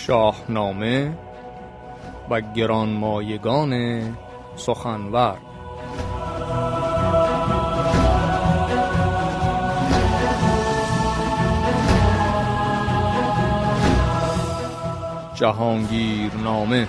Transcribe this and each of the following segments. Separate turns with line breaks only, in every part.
شاهنامه و گرانمایگان سخنور. جهانگیرنامه.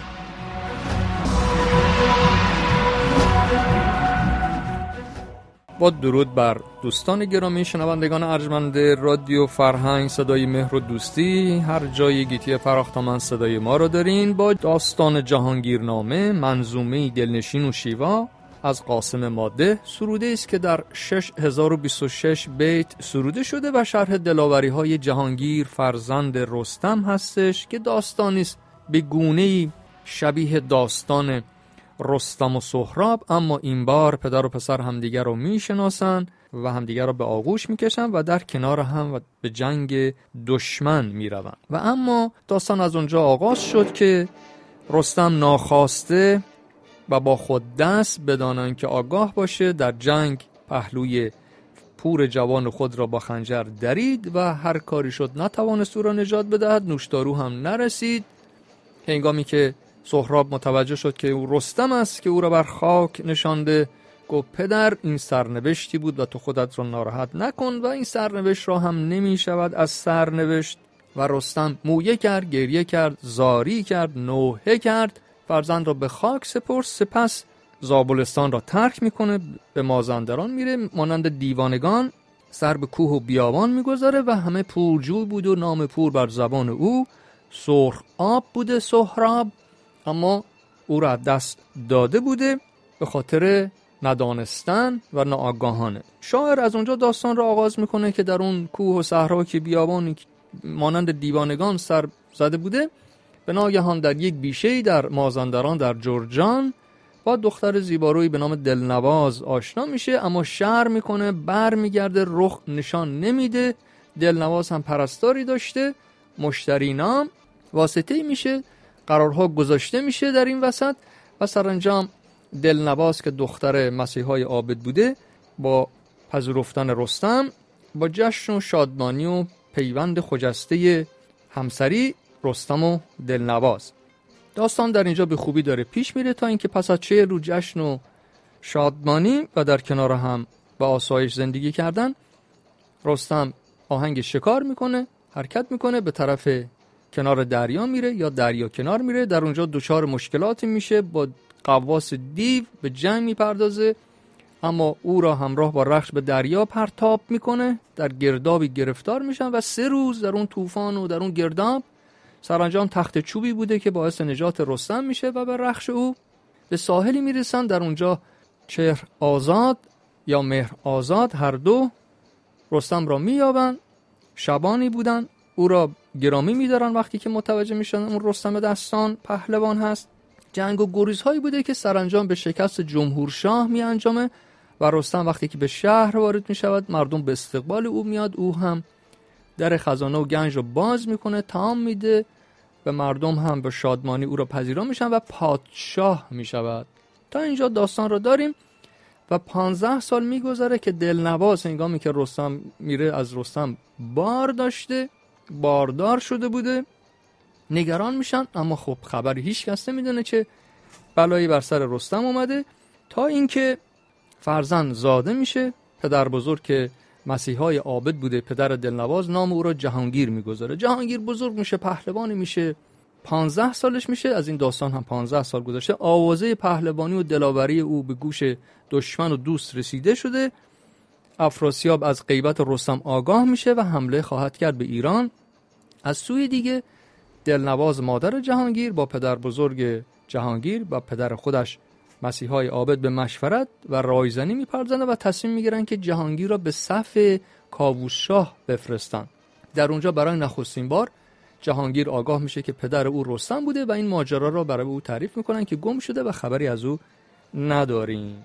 با درود بر دوستان گرامی شنوندگان ارجمند رادیو فرهنگ صدای مهر و دوستی، هر جای گیتی فراختمان صدای ما رو دارین با داستان جهانگیرنامه، منظومه دلنشین و شیوا از قاسم ماده. سروده است که در 6026 بیت سروده شده و شرح دلاوری های جهانگیر فرزند رستم هستش که داستانی است به گونه‌ای شبیه داستان رستم و سهراب، اما این بار پدر و پسر همدیگر رو میشناسن و همدیگر رو به آغوش میکشن و در کنار هم و به جنگ دشمن میروند. و اما داستان از اونجا آغاز شد که رستم ناخواسته و با خود دست بدانن که آگاه باشه در جنگ پهلوی پور جوان خود را با خنجر درید و هر کاری شد نتوانست او را نجات بدهد، نوشدارو هم نرسید. هنگامی که سهراب متوجه شد که او رستم است که او را بر خاک نشانده، گفت پدر این سرنوشتی بود و تو خودت را ناراحت نکن و این سرنوشت را هم نمی شود از سرنوشت. و رستم مویه کرد، گریه کرد، زاری کرد، نوحه کرد، فرزند را به خاک سپرد. سپس زابلستان را ترک میکنه، به مازندران میره، مانند دیوانگان سر به کوه و بیابان میگذاره و همه پورجوی بود و نام پور بر زبان او سرخ آب بوده سهراب، اما او را دست داده بوده به خاطر ندانستن و ناآگاهانه. شاعر از اونجا داستان را آغاز میکنه که در اون کوه و صحرا که بیابانی مانند دیوانگان سر زده بوده، به ناگهان در یک بیشه‌ای در مازندران در جرجان با دختر زیبارویی به نام دلنواز آشنا میشه، اما شر میکنه، بر میگرده، رخ نشان نمیده. دلنواز هم پرستاری داشته، مشتری نام واسطه‌ای میشه، قرارها گذاشته میشه در این وسط و سرانجام دلنواز که دختر مسیحای عابد بوده با پذیرفتن رستم با جشن و شادمانی و پیوند خجسته همسری رستم و دلنواز. داستان در اینجا به خوبی داره پیش میره تا اینکه پس از 4 روز جشن و شادمانی و در کنار هم با آسایش زندگی کردن، رستم آهنگ شکار میکنه، حرکت میکنه، به طرف کنار دریا میره یا دریا کنار میره. در اونجا دچار مشکلاتی میشه، با غواص دیو به جنگ میپردازه، اما او را همراه با رخش به دریا پرتاب میکنه. در گردابی گرفتار میشن و 3 روز در اون طوفان و در اون گرداب سرانجام تخت چوبی بوده که باعث نجات رستم میشه و به رخش او به ساحلی میرسن. در اونجا چهر آزاد یا مهر آزاد هر دو رستم را مییابن. شبانی بودن، او را گرامی میدارن وقتی که متوجه میشن اون رستم دستان پهلوان هست. جنگ و گریزهایی بوده که سرانجام به شکست جمهورشاه می انجامه و رستم وقتی که به شهر وارد می شود مردم به استقبال او میاد، او هم در خزانه و گنج رو باز میکنه، طعام میده و مردم هم به شادمانی او را پذیرا میشن و پادشاه می شود. تا اینجا داستان رو داریم و 15 سال میگذره که دلنواز هنگامی که رستم میره از رستم بار داشته، باردار شده بوده، نگران میشن، اما خب خبری هیچ کس نمیدونه چه بلایی بر سر رستم اومده. تا اینکه فرزند زاده میشه، پدر بزرگ که مسیحای عابد بوده، پدر دلنواز، نام او را جهانگیر میگذاره. جهانگیر بزرگ میشه، پهلوانی میشه، 15 سالش میشه. از این داستان هم 15 سال گذشته. آوازه پهلوانی و دلاوری او به گوش دشمن و دوست رسیده شده. افراسیاب از غیبت رستم آگاه میشه و حمله خواهد کرد به ایران. از سوی دیگه دلنواز مادر جهانگیر با پدر بزرگ جهانگیر و پدر خودش مسیحای عابد به مشورت و رایزنی میپردازن و تصمیم میگیرن که جهانگیر را به صف کاووس شاه بفرستن. در اونجا برای نخستین بار جهانگیر آگاه میشه که پدر او رستم بوده و این ماجرا را برای او تعریف میکنن که گم شده و خبری از او نداریم.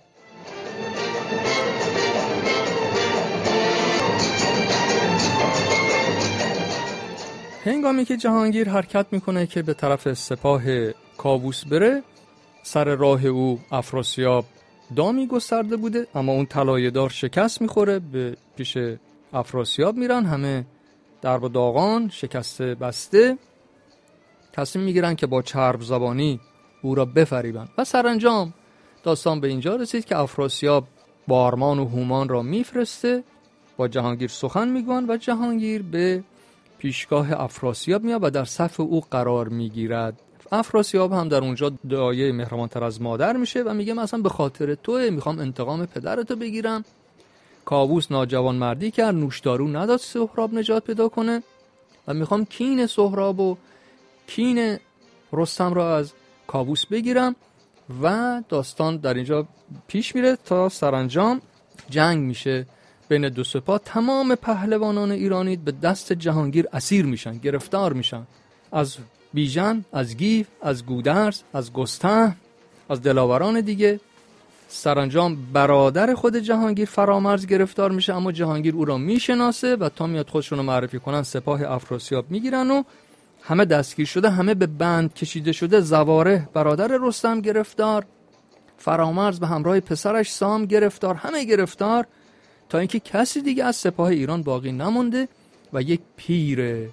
هنگامی که جهانگیر حرکت میکنه که به طرف سپاه کاووس بره، سر راه او افراسیاب دامی گسترده بوده، اما اون طلایه‌دار شکست میخوره. به پیش افراسیاب میرن، همه درب و داغان شکسته بسته. تصمیم میگیرن که با چرب زبانی او را بفریبند و سرانجام داستان به اینجا رسید که افراسیاب بارمان و هومان را میفرسته، با جهانگیر سخن میگویند و جهانگیر به پیشگاه افراسیاب میاد و در صف او قرار میگیرد. افراسیاب هم در اونجا دایه مهربانتر از مادر میشه و میگه مثلا به خاطر توه، میخوام انتقام پدرتو بگیرم. کاووس ناجوان مردی کرد، نوشدارو نداد سهراب نجات پیدا کنه و میخوام کین سهراب و کین رستم را از کاووس بگیرم و داستان در اینجا پیش میره تا سرانجام جنگ میشه بین دو سپاه. تمام پهلوانان ایرانی به دست جهانگیر اسیر میشن، گرفتار میشن، از بیژن، از گیو، از گودرز، از گستهم، از دلاوران دیگه. سرانجام برادر خود جهانگیر فرامرز گرفتار میشه، اما جهانگیر او را میشناسه و تا میاد خودشون رو معرفی کنن سپاه افراسیاب میگیرن و همه دستگیر شده، همه به بند کشیده شده. زواره برادر رستم گرفتار، فرامرز به همراه پسرش سام گرفتار، همه گرفتار، تا اینکه کسی دیگه از سپاه ایران باقی نمونده و یک پیر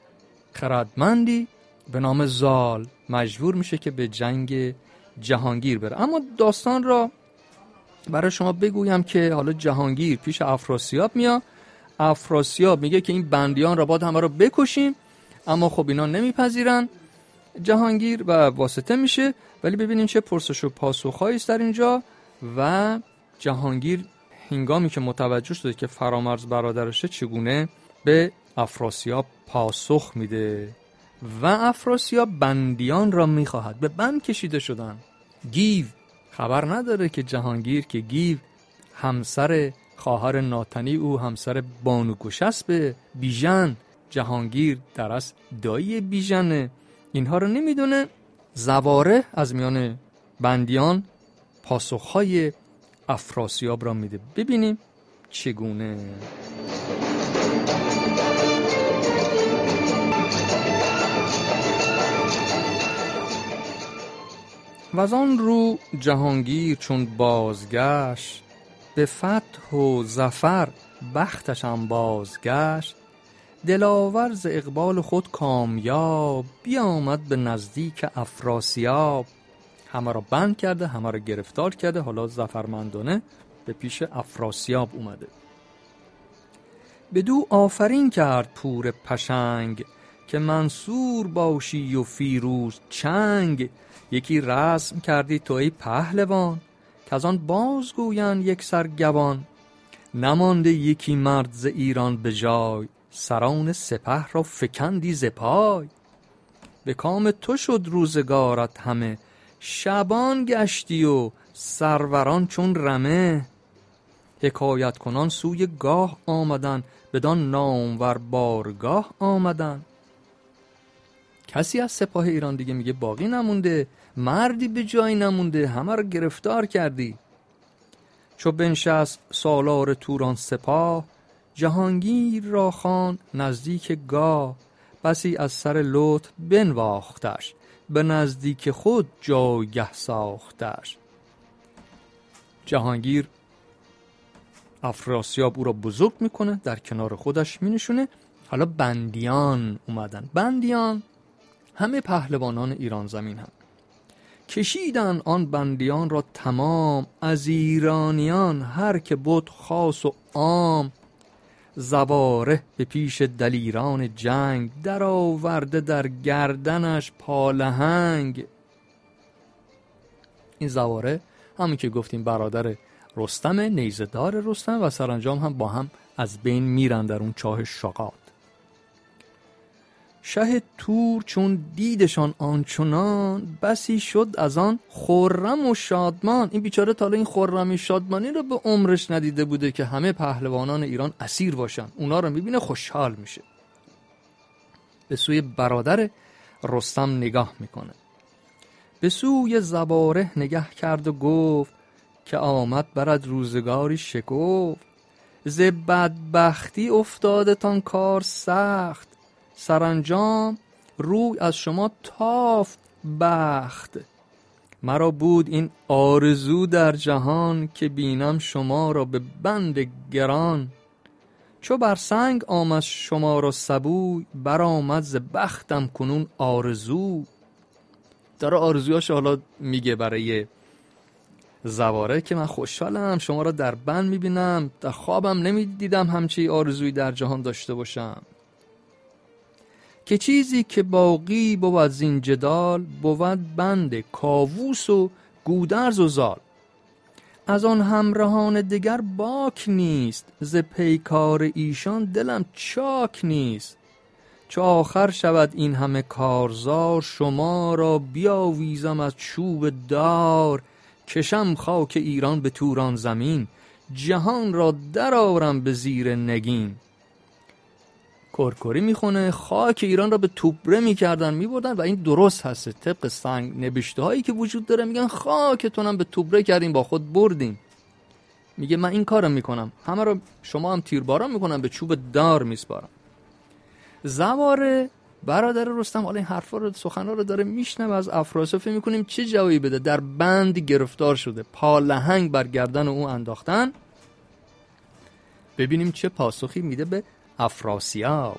خردمندی به نام زال مجبور میشه که به جنگ جهانگیر بره. اما داستان را برای شما بگویم که حالا جهانگیر پیش افراسیاب میاد. افراسیاب میگه که این بندیان را باید همه را بکشیم، اما خب اینا نمیپذیرن. جهانگیر و واسطه میشه، ولی ببینیم چه پرسش و پاسخ‌هایی است در اینجا. و جهانگیر هنگامی که متوجه شده که فرامرز برادرشه چگونه به افراسیاب پاسخ میده و افراسیاب بندیان را میخواهد. به بند کشیده شدن. گیو خبر نداره که جهانگیر، که گیو همسر خواهر ناتنی او، همسر بانوگشسب بیژن، جهانگیر در اصل دایی بیژنه، اینها رو نمیدونه. زواره از میان بندیان پاسخهای افراسیاب را میده. ببینیم چگونه. و از آن رو جهانگیر چون بازگشت، به فتح و ظفر بختشم بازگشت. دلاور ز اقبال خود کامیاب، بیامد به نزدیک افراسیاب. همه را بند کرده، همه را گرفتار کرده، حالا ظفرمندانه به پیش افراسیاب اومده. بدو آفرین کرد پور پشنگ، که منصور باشی و فیروز چنگ. یکی رسم کردی تو ای پهلوان، که از آن بازگویند یک سرگوان. نمانده یکی مرد ز ایران به جای، سران سپه را فکندی ز پای. به کام تو شد روزگارت همه، شبان گشتی و سروران چون رمه. حکایت کنان سوی گاه آمدن، بدان نامور بارگاه آمدن. کسی از سپاه ایران دیگه میگه باقی نمونده، مردی به جای نمونده، همه رو گرفتار کردی. چو بنشست سالار توران سپاه، جهانگیر را خواند نزدیک گاه. بسی از سر لطف بنواختش، به نزدیک خود جایگه ساختش. جهانگیر افراسیاب او را بزرگ میکنه، در کنار خودش مینشونه. حالا بندیان اومدن. بندیان همه پهلوانان ایران زمین هم کشیدن آن بندیان را تمام، از ایرانیان هر که بود خاص و عام. زواره به پیش دلیران جنگ، در آورده در گردنش پالهنگ. این زواره همون که گفتیم برادر رستم، نیزدار رستم، و سرانجام هم با هم از بین میرن در اون چاه شقاد. شه تور چون دیدشان آنچنان، بسی شد از آن خرم و شادمان. این بیچاره تا این خرمی شادمانی رو به عمرش ندیده بوده که همه پهلوانان ایران اسیر باشن. اونا رو میبینه خوشحال میشه. به سوی برادر رستم نگاه میکنه. به سوی زواره نگاه کرد و گفت، که آمد برد روزگاری شکفت. ز بدبختی افتادتان کار سخت، سرانجام روی از شما تافت بخت. مرا بود این آرزو در جهان، که بینم شما را به بند گران. چو بر سنگ آمد شما را سبوی، برآمد ز بختم کنون آرزو. داره آرزوهاش حالا میگه برای زواره که من خوشحالم شما را در بند میبینم، در خوابم نمیدیدم همچی آرزویی در جهان داشته باشم. که چیزی که باقی بود زین جدال، بود بند کاووس و گودرز و زال. از آن همراهان دگر باک نیست، ز پیکار ایشان دلم چاک نیست. چو آخر شود این همه کارزار، شما را بیاویزم از چوب دار. کشم خاک ایران به توران زمین، جهان را درآورم به زیر نگین. کرکری میخونه خاک ایران را به توبره میکردن میبردن و این درست هست. طبق سنگ نبشته هایی که وجود داره میگن خاکتونم به توبره کردیم با خود بردیم. میگه من این کارم میکنم، همه را شما هم تیرباران میکنم به چوب دار میسپارم. زواره برادر رستم حالا این حرفا رو سخنا رو داره میشنوه از افراسیاب، فکر میکنیم چه جوابی بده. در بند گرفتار شده، پالهنگ بر گردن او انداختن. ببینیم چه پاسخی میده به افراسیاب.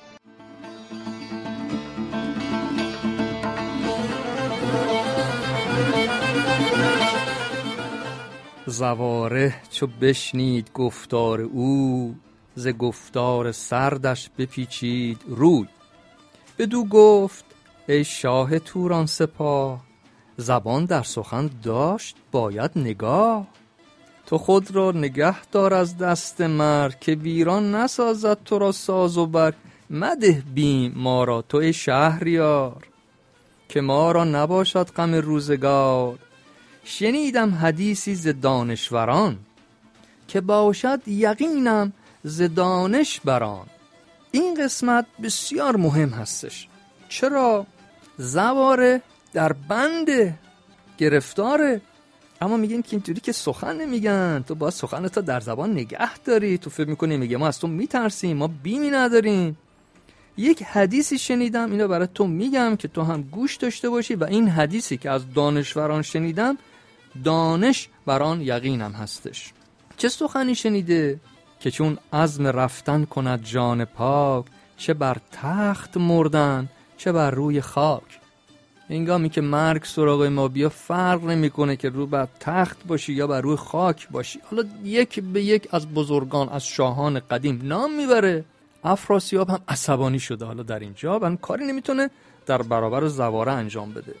زواره چو بشنید گفتار او، ز گفتار سردش بپیچید روی. بدو گفت ای شاه توران سپاه، زبان در سخن داشت باید نگاه. تو خود را نگه دار از دست مرگ، که ویران نسازد تو را ساز و برگ. مده بیم ما را تو ای شهریار، که ما را نباشد غم روزگار. شنیدم حدیثی ز دانشوران، که باشد یقینم ز دانش بران. این قسمت بسیار مهم هستش. چرا؟ زواره در بند گرفتاره، اما میگن که اینطوری که سخن نمیگن، تو باید سخنتو در زبان نگه داری. تو فکر میکنی میگه ما از تو میترسیم، ما بیمی نداریم. یک حدیثی شنیدم اینو برای تو میگم که تو هم گوش داشته باشی، و این حدیثی که از دانشوران شنیدم دانش بران یقینم هستش. چه سخنی شنیده؟ که چون عزم رفتن کند جان پاک، چه بر تخت مردن چه بر روی خاک. هنگامی که مرگ سراغ ما بیا فرق نمیکنه که رو بر تخت باشی یا بر روی خاک باشی. حالا یک به یک از بزرگان، از شاهان قدیم نام میبره. افراسیاب هم عصبانی شده حالا در اینجا، و کاری نمیتونه در برابر زواره انجام بده.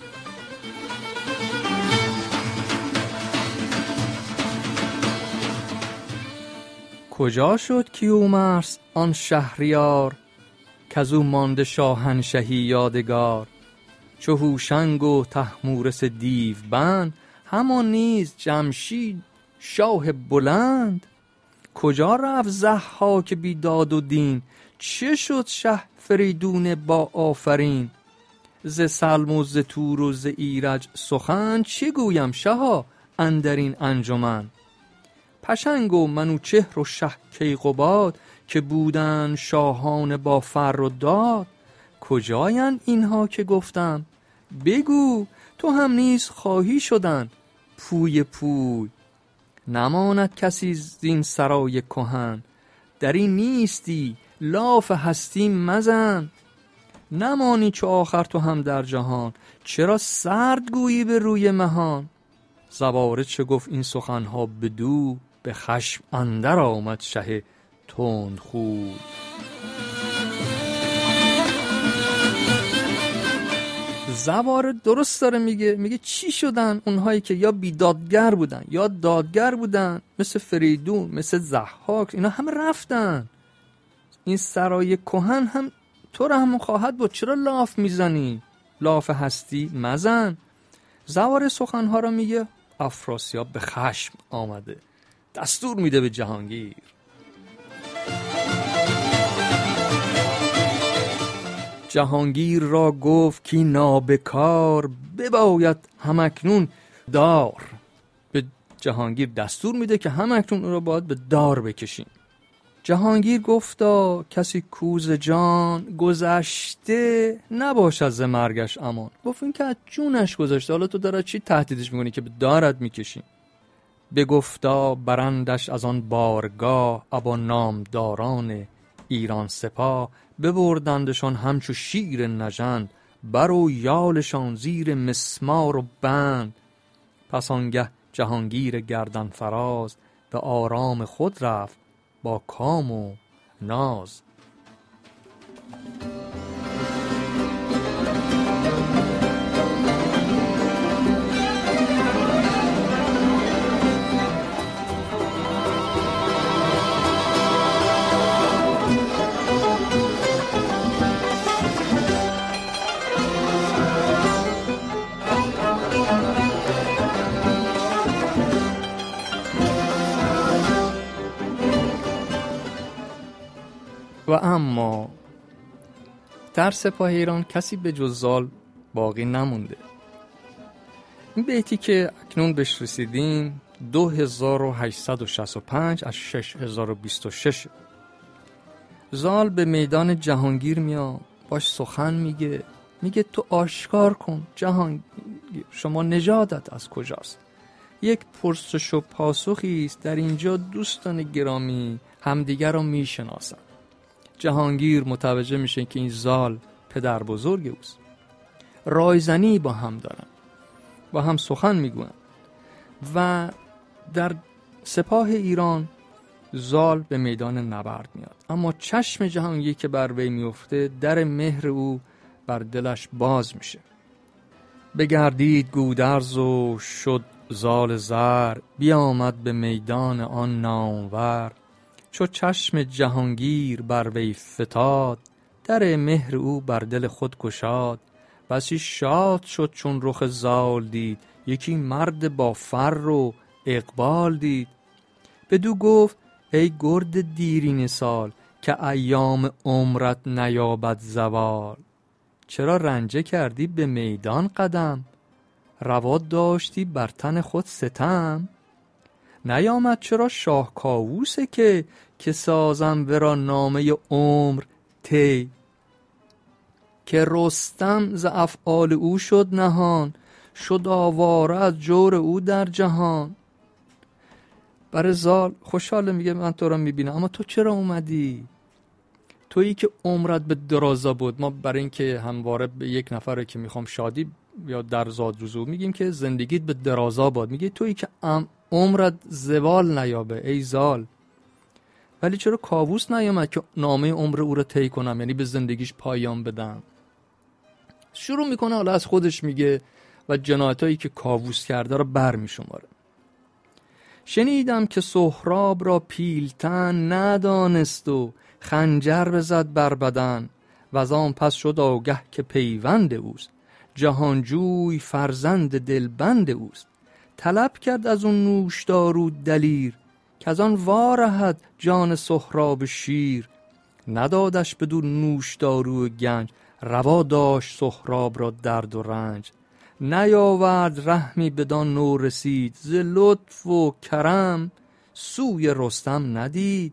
کجا شد کیومرث آن شهریار، کزو مانده شاهنشهی یادگار. چو هوشنگ و طهمورث دیو بند، همان نیز جمشید شاه بلند. کجا رفت ضحاک بیداد و دین، چه شد شه فریدون با آفرین. ز سلم و ز تور و ز ایرج سخن، چه گویم شها اندرین انجمن. پشنگ و منوچهر و شه کیقباد، که بودن شاهان با فر و داد. کجایند اینها که گفتم بگو، تو هم نیز خواهی شدن پوی پوی. نماند کسی زین سرای کهن، در این نیستی لاف هستی مزن. نمانی چو آخر تو هم در جهان، چرا سرد گویی به روی مهان. زواره چه گفت این سخنها بدو، به خشم اندر آمد شه تندخوی. زواره درست داره میگه چی شدن اونهایی که یا بیدادگر بودن یا دادگر بودن، مثل فریدون، مثل ضحاک، اینا همه رفتن. این سرای کهن هم تو را هم خواهد بود، چرا لاف میزنی؟ لاف هستی مزن. زواره سخنها را میگه. افراسیاب به خشم آمده، دستور میده به جهانگیر. جهانگیر را گفت که نابکار، بباید همکنون دار. به جهانگیر دستور میده که همکنون او را باید به دار بکشیم. جهانگیر گفتا کسی کوز جان، گذشته نباشد ز مرگش امان. گفت این که از جونش گذشته، حالا تو داره چی تهدیدش میکنی که به دارت میکشیم؟ بگفتا برندش از آن بارگاه، ابا نامداران ایران سپاه. ببردندشان همچو شیر نژند، بر و یالشان زیر مسمار و بند. پس آنگه جهانگیر گردن فراز، به آرام خود رفت با کام و ناز. و اما در سپاه ایران کسی به جز زال باقی نمونده. این بیتی که اکنون بهش رسیدیم 2865 از 6026. زال به میدان جهانگیر میاد، باش سخن میگه تو آشکار کن جهانگیر، شما نژادت از کجاست؟ یک پرسش و پاسخی است در اینجا. دوستان گرامی همدیگر رو میشناسن. جهانگیر متوجه میشه که این زال پدر بزرگ اوست. رایزنی با هم دارن، با هم سخن میگوین و در سپاه ایران زال به میدان نبرد میاد. اما چشم جهانگیر که بر وی میفته، در مهر او بر دلش باز میشه. بگردید گودرز و شد زال زر، بیامد به میدان آن نامور. چو چشم جهانگیر بر وی فتاد، در مهر او بر دل خود گشاد. بسی شاد شد چون رخ زال دید، یکی مرد با فر و اقبال دید. بدو گفت ای گرد دیرین سال، که ایام عمرت نیابد زوال. چرا رنجه کردی به میدان قدم، روا داشتی بر تن خود ستم. نیامد چرا شاه کاووسه که سازم ورا نامه عمر تی. که رستم ز افعال او شد نهان، شد آواره از جور او در جهان. برای زال خوشحاله، میگه من تو را میبینم، اما تو چرا اومدی؟ تویی که عمرت به درازا بود. ما برای این که همواره به یک نفره که میخوام شادی یا در زاد روزو میگیم که زندگیت به درازا بود، میگه تویی که عمرت زوال نیابه ای زال. ولی چرا کاووس نیامد که نامه عمر او را طی کنم، یعنی به زندگیش پایان بدم؟ شروع میکنه حالا از خودش میگه و جنایتایی که کاووس کرده را بر میشماره. شنیدم که سهراب را پیلتن ندانست و خنجر بزد بر بدن، و از آن پس شد آگه که پیوند اوست، جهانجوی فرزند دلبند اوست. طلب کرد از اون نوشدارو دلیر، که از آن وارهد جان سهراب شیر. ندادش بدون نوشدارو گنج، روا داشت سهراب را درد و رنج. نیاورد رحمی بدان نو رسید، ز لطف و کرم سوی رستم ندید.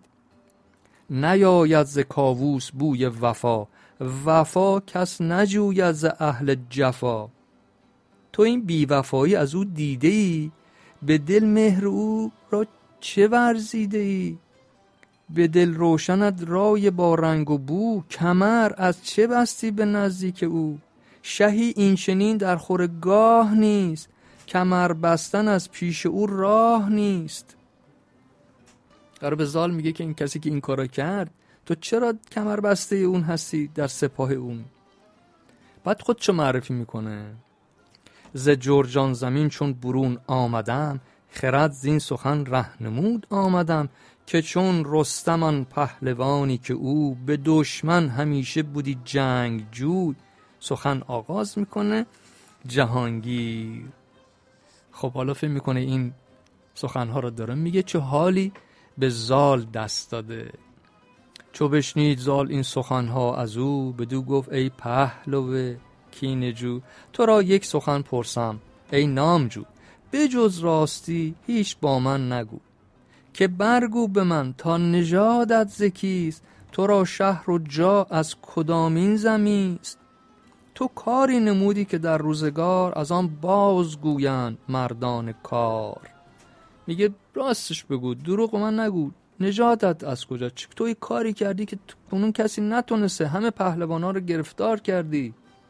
نیاید ز کاووس بوی وفا، وفا کس نجوید ز اهل جفا. تو این بیوفایی از او دیده ای، به دل مهر او را چه ورزیده ای؟ به دل روشنت رای با رنگ و بو، کمر از چه بستی به نزدیک او؟ شهی این چنین در خورگاه نیست، کمر بستن از پیش او راه نیست. قرار به زال میگه که این کسی که این کارا کرد، تو چرا کمر بسته اون هستی در سپاه اون؟ بعد خودشو معرفی میکنه. ز جرجان زمین چون برون آمدم، خرد زین سخن رهنمود آمدم. که چون رستمان پهلوانی که او، به دشمن همیشه بودی جنگ جوی. سخن آغاز میکنه جهانگیر. خب حالا فهم میکنه این سخنها رو داره میگه، چه حالی به زال دست داده. چو بشنید زال این سخنها از او، بدو گفت ای پهلو کینه‌جو. تو را یک سخن پرسم ای نامجو، بجز راستی هیچ با من نگو. که برگو به من تا نژادت ز کیست، تو را شهر و جا از کدامین زمیست. تو کاری نمودی که در روزگار، از آن بازگویند مردان کار. میگه راستش بگو، دروغ من نگو، نجاتت از کجا؟ توی کاری کردی که کنون کسی نتونسته، همه پهلوانا رو گرفتار کردی.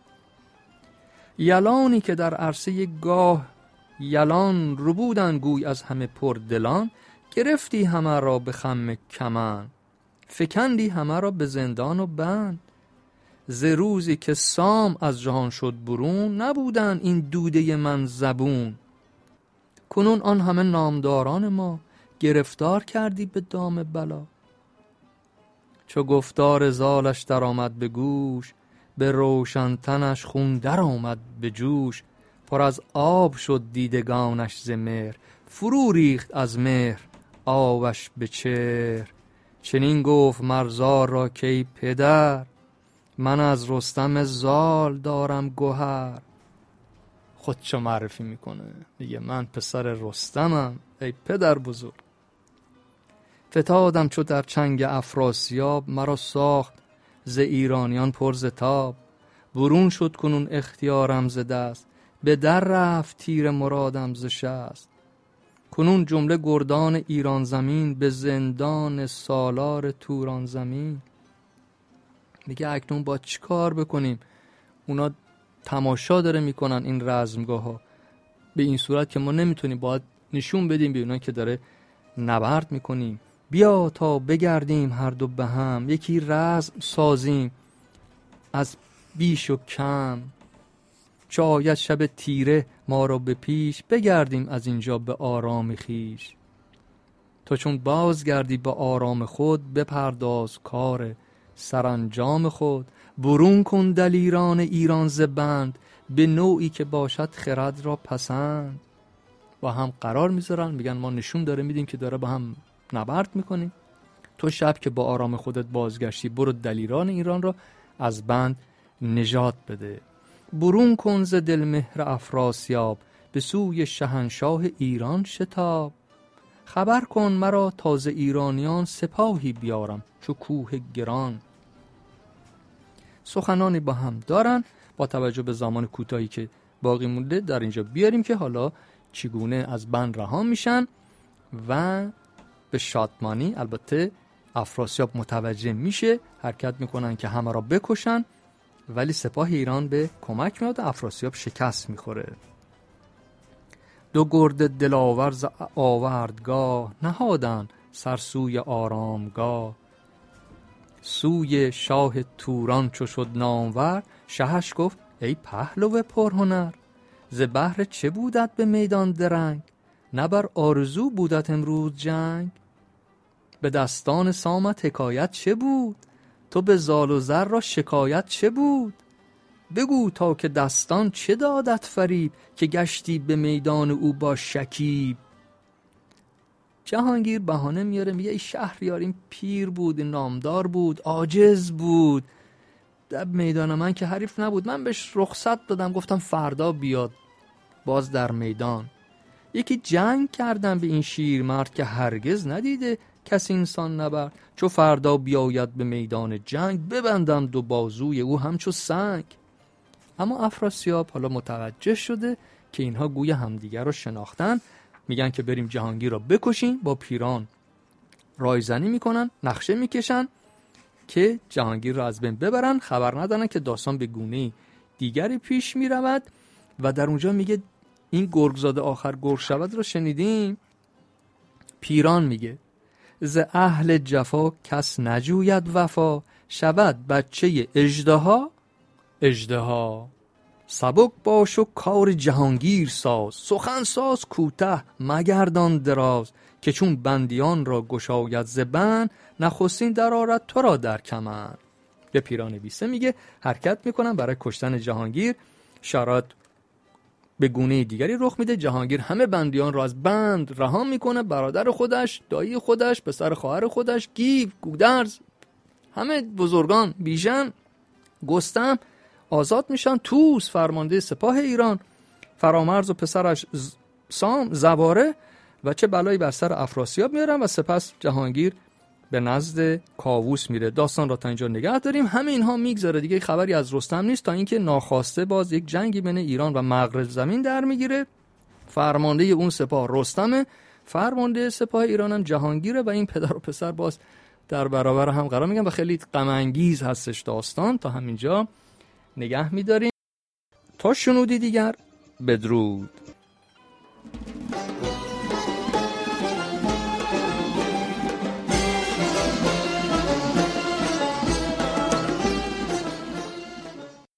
یلانی که در عرصه گاه یلان، ربودن گوی از همه پردلان. گرفتی همه را به خم کمند، فکندی همه را به زندان و بند. ز روزی که سام از جهان شد برون، نبودن این دوده من زبون. کنون آن همه نامداران ما، گرفتار کردی به دام بلا. چو گفتار زالش در آمد به گوش، به روشن تنش خون در آمد به جوش. پر از آب شد دیدگانش ز مهر، فرو ریخت از مهر آبش به چهر. چنین گفت مر زال را که پدر، من از رستم زال دارم گهر. خودشو معرفی میکنه، میگه من پسر رستمم ای پدر بزرگ. فتادم چو در چنگ افراسیاب، مرا ساخت ز ایرانیان پر ز تاب. برون شد کنون اختیارم ز دست، به در رفت تیر مرادم ز شست. کنون جمله گردان ایران زمین، به زندان سالار توران زمین. میگه اکنون با چی کار بکنیم؟ اونا تماشا داره میکنن این رزمگاه ها، به این صورت که ما نمیتونیم، باید نشون بدیم به اونا که داره نبرد میکنیم. بیا تا بگردیم هر دو به هم، یکی رزم سازیم از بیش و کم. چه آید شب تیره ما را به پیش، بگردیم از اینجا به آرام خیش. تو چون بازگردی به آرام خود، بپرداز کار سرانجام خود. برون کن دلیران ایران ز بند، به نوعی که باشد خرد را پسند. با هم قرار میذارن، میگن ما نشون داره میدیم که داره با هم نبرد میکنیم. تو شب که با آرام خودت بازگشتی، برو دلیران ایران را از بند نجات بده. برون کن ز دل مهر افراسیاب، به سوی شهنشاه ایران شتاب. خبر کن مرا تازه ایرانیان، سپاهی بیارم چو کوه گران. سخنانی با هم دارن، با توجه به زمان کوتاهی که باقی مونده در اینجا بیاریم که حالا چگونه از بند رها میشن و به شادمانی البته افراسیاب متوجه میشه، حرکت میکنن که همه را بکشن، ولی سپاه ایران به کمک میاد و افراسیاب شکست میخوره. دو گرد دلاور ز آوردگاه، نهادن سر سوی آرامگاه. سوی شاه توران چو شد نامور، شهش گفت ای پهلو پرهنر. ز بهر چه بودت به میدان درنگ، نه بر آرزو بودت امروز جنگ. به دستان سامت حکایت چه بود، تو به زال و زر را شکایت چه بود. بگو تا که دستان چه دادت فریب، که گشتی به میدان او با شکیب. جهانگیر بهانه میاره، میگه ای شهریار، این پیر بود، این نامدار بود، عاجز بود، در میدان من که حریف نبود. من بهش رخصت دادم، گفتم فردا بیاد باز در میدان. یکی جنگ کردم به این شیرمرد، که هرگز ندیده کسی انسان نبرد. چو فردا بیاید به میدان جنگ، ببندم دو بازوی او همچو سنگ. اما افراسیاب حالا متوجه شده که اینها گوی همدیگر رو شناختن، میگن که بریم جهانگیر رو بکشیم. با پیران رایزنی میکنن، نقشه میکشن که جهانگیر رو از بین ببرن. خبر ندارن که داستان به گونه دیگری پیش میرود و در اونجا میگه این گرگزاده آخر گرگ شود رو شنیدیم. پیران میگه ز اهل جفا کس نجوید وفا، شود بچه اژدها اژدها. سبک باش و کار جهانگیر ساز، سخن ساز کوته مگردان دراز. که چون بندیان را گشاید ز بند، نخستین در آرد تو را در کمند. به پیران بیسه میگه حرکت میکنن برای کشتن جهانگیر. شرایط به گونه دیگری رخ میده. جهانگیر همه بندیان را از بند رها میکنه، برادر خودش، دایی خودش، پسر خواهر خودش، گیو، گودرز، همه بزرگان، بیژن، گستم آزاد میشن. توس فرمانده سپاه ایران، فرامرز و پسرش سام، زواره و چه بلایی بر سر افراسیاب میارن و سپس جهانگیر به نزد کاووس میره. داستان را تا اینجا نگه داریم. همه اینها میگذره دیگه، خبری از رستم نیست تا اینکه ناخواسته باز یک جنگی بین ایران و مغرب زمین در میگیره. فرمانده اون سپاه رستمه فرمانده سپاه ایران هم جهانگیره و این پدر و پسر باز در برابر هم قرار میگن و خیلی غم انگیز هستش داستان. تا همینجا نگه میداریم تا شنودی دیگر، بدرود.